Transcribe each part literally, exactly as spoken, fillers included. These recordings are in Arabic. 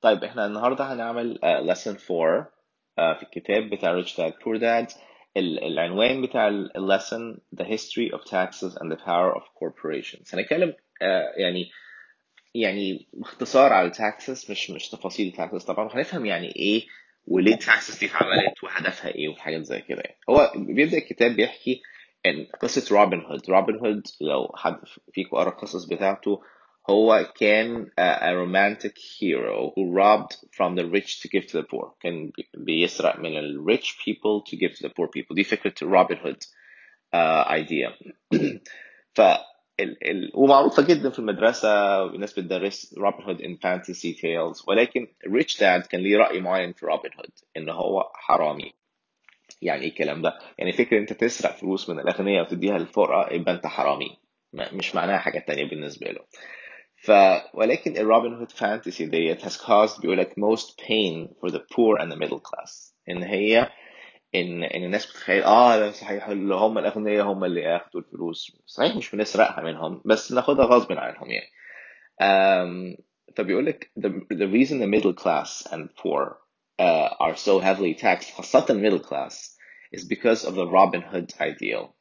طيب احنا النهارده هنعمل uh, lesson four uh, في الكتاب بتاع Rich Dad Poor Dad. ال- العنوان بتاع ال ال lesson The History of Taxes and the Power of Corporations. هنتكلم uh, يعني يعني باختصار على taxes، مش مش تفاصيل taxes طبعا، وهنفهم يعني ايه وليه taxes دي اتعملت وهدفها ايه وحاجات زي كده يعني. هو بيبدأ الكتاب بيحكي ان قصة روبن هود. روبن هود لو حد فيكم قرأ القصص بتاعته، هو كان a, a romantic hero who robbed from the rich to give to the poor. كان بي- بيسرق من ال rich people to give to the poor people. دي فكرة روبن هود uh, idea. ف ال ال ومعروفة جدا في المدرسة، والناس بتدرس روبن هود in fantasy tales، ولكن ريتش داد كان ليه رأي معين في روبن هود إن هو حرامي. يعني ايه الكلام ده؟ يعني فكرة انت تسرق فلوس من الأغنياء وتديها للفقراء يبقى انت حرامي، ما- مش معناها حاجة تانية بالنسبة له. ف ولكن الروبن هود فانتسي ديت has caused بيقولك most pain for the poor and the middle class. ان هي ان ان الناس بتتخيل اه ده صحيح اللي هم الاغنياء هم اللي ياخدوا الفلوس، صحيح مش بنسرقها منهم بس ناخدها غصب عنهم يعني. um, فبيقول لك the, the reason the middle class and poor uh, are so heavily taxed خاصة middle class is because of the Robin Hood ideal.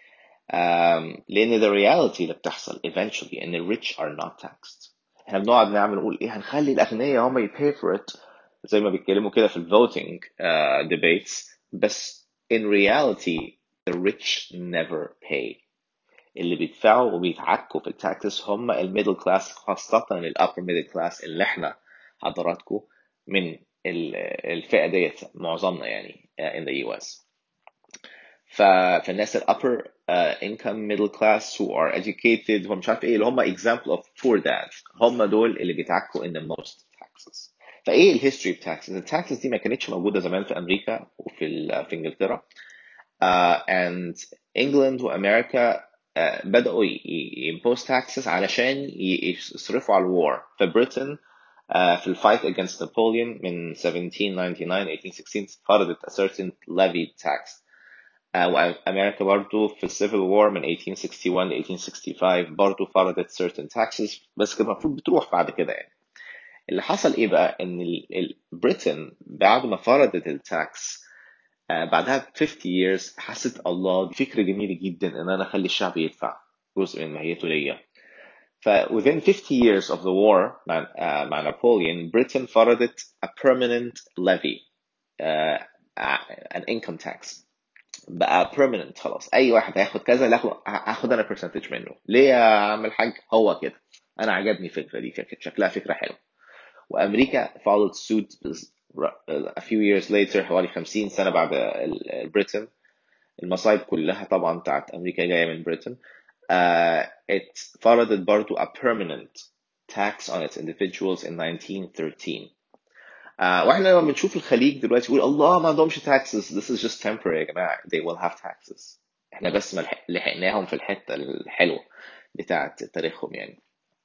um, لأن the reality اللي بتحصل eventually ان the rich are not taxed. احنا بنقعد نعمل نقول ايه هنخلي الاغنياء هم ي pay for it زي ما بيتكلموا كده في ال voting uh, debates، بس in reality the rich never pay. اللي بيدفعوا وبيتعكوا في التاكسس هم الميدل كلاس، خاصة الابر ميدل كلاس اللي احنا حضراتكم من ال- الفئة ديت معظمنا يعني uh, in the يو إس. ف... فالناس ال upper uh, income middle class who are educated هم مش عارف ايه اللي هم example of poor dads، هم دول اللي بيتعكوا in the most taxes. فايه الهيستوري بتاعتكسز؟ التاكسز دي ما كانتش موجودة زمان في امريكا وفي ال... في انجلترا. uh, and England وامريكا uh, بدأوا يمبوز taxes علشان ي- يصرفوا على الوار. فبريطن uh, في الفايت against Napoleon من seventeen ninety-nine eighteen sixteen فرضت a certain levy tax. uh, وأمريكا برضو في السيفل وور من eighteen sixty-one ل eighteen sixty-five برضو فرضت certain taxes، بس كان المفروض بتروح بعد كده يعني. اللي حصل ايه بقى ان ال- ال- بريطن بعد ما فرضت التاكس آه، بعدها ب fifty years حست الله دي فكرة جميلة جدا ان انا اخلي الشعب يدفع جزء من ماهيته ليا. ف within fifty years of the war مع, آه، مع نابليون، بريطن فرضت a permanent levy uh, an income tax. بقى permanent خلاص، اي واحد هياخد كذا لا هاخد هاخد انا percentage منه. ليه يا عم الحاج؟ هو كده، انا عجبني الفكرة دي، فكرة شكلها فكرة حلوة. وأمريكا followed suit a few years later حوالي خمسين سنة بعد ال- بريطن. المصايب كلها طبعا بتاعت أمريكا جاية من بريطن. uh, it فرضت برضو a permanent tax on its individuals in nineteen thirteen. uh, واحنا لما بنشوف الخليج دلوقتي يقول الله ما عندهمش taxes, this is just temporary يا جماعة, they will have taxes. احنا بس ما لحق- لحقناهم في الحتة الحلوة بتاعت تاريخهم يعني.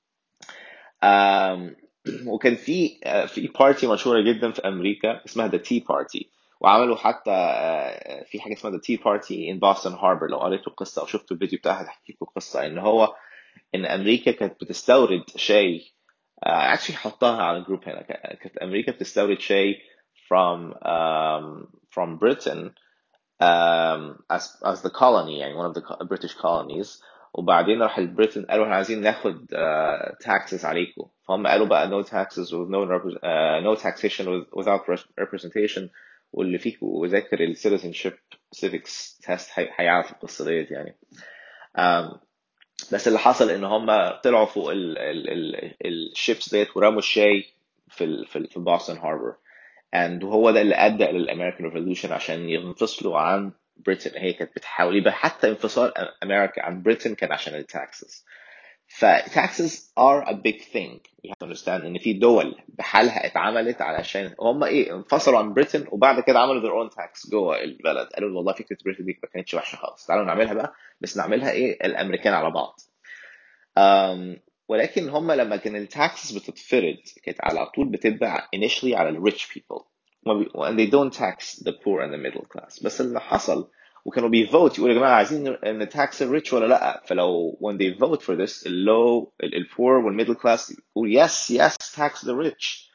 آم، وكان في آه، في بارتي مشهورة جدا في أمريكا اسمها The Tea Party. وعملوا حتى آه، في حاجة اسمها The Tea Party in Boston Harbor. لو قريتوا القصة أو شفتوا الفيديو بتاعها هتحكي لكم القصة إن هو إن أمريكا كانت بتستورد شاي. آه، actually حطها على الجروب هنا. كانت أمريكا بتستورد شاي from um, from Britain um, as as the colony يعني one of the co- British colonies. وبعدين راح البريتن قالوا احنا عايزين ناخد uh, taxes عليكم، فهم قالوا بقى no taxes with no repre- uh, no taxation with, without res- representation. واللي فيكم ذاكر ال citizenship civics test هي- هيعرف القصة ديت يعني. um, بس اللي حصل ان هم طلعوا فوق ال ال ال الشيبس ديت ورموا الشاي في ال في, ال في بوسطن هاربور. and وهو ده اللي ادى للامريكان ريفولوشن عشان ينفصلوا عن بريتن. هي كانت بتحاول يبقى حتى انفصال امريكا عن بريتن كان عشان التاكسز. ف taxes are a big thing. You have to understand ان في دول بحالها اتعملت علشان هم ايه انفصلوا عن بريتن وبعد كده عملوا their own tax جوه البلد. قالوا والله فكره بريتن دي ما كانتش وحشه خالص، تعالوا نعملها بقى بس نعملها ايه الامريكان على بعض. um, ولكن هم لما كان التاكسز بتتفرض كانت على طول بتتبع initially على ال rich people وما بي- and they don't tax the poor and the middle class. بس اللي حصل وكانوا بيفوت يقولوا يا جماعة عايزين ن tax the rich ولا لا. فلو when they vote for this ال low ال ال poor وال middle class يقول yes yes tax the rich.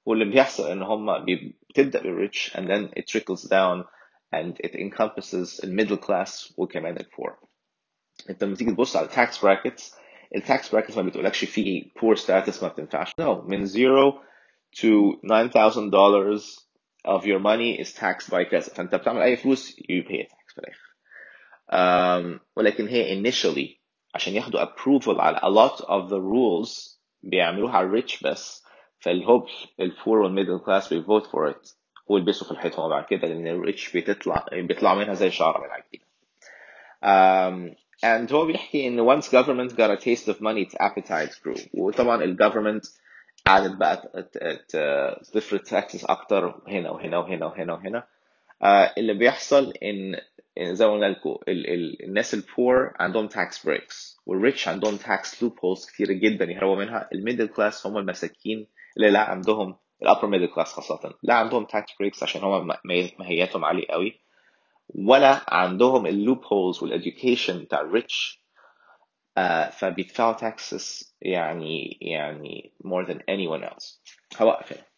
واللي بيحصل ان هم بتبدا بالريتش and then it trickles down and it encompasses the middle class وكمان البور. انت لما تيجي تبص على tax brackets, التاكس brackets ما بتقولكش في poor status ما بتنفعش. no, من zero to nine thousand dollars of your money is taxed by كذا. فانت بتعمل اي فلوس you pay a tax في الاخر. um, ولكن هي initially عشان ياخدوا approval على a lot of the rules بيعملوها على الريتش بس, فالهوب البور والميدل كلاس بيفوت فور ات ويلبسوا في الحيطه بعد كده, لان الريتش بتطلع بيطلع منها زي شعره من العجينه. um, and هو بيحكي ان once government got a taste of money its appetite grew. وطبعا ال government قعدت بقى تفرض taxes اكتر هنا وهنا وهنا وهنا وهنا. uh, اللي بيحصل ان زي ما قلنا لكم ال ال الناس البور عندهم tax breaks, والريتش عندهم tax loopholes كتير جدا يهربوا منها. الميدل كلاس هم المساكين اللي لا عندهم, الابر ميدل كلاس خاصة, لا عندهم tax breaks عشان هم مهياتهم عالية قوي, ولا عندهم اللوب هولز والeducation بتاع الريتش. uh, فبيدفعوا taxes يعني يعني more than anyone else. هوقف هنا.